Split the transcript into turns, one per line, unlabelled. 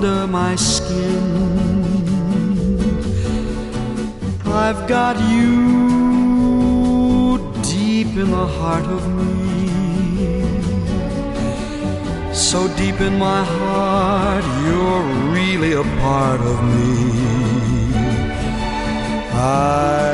under my skin. I've got you deep in the heart of me, so deep in my heart you're really a part of me.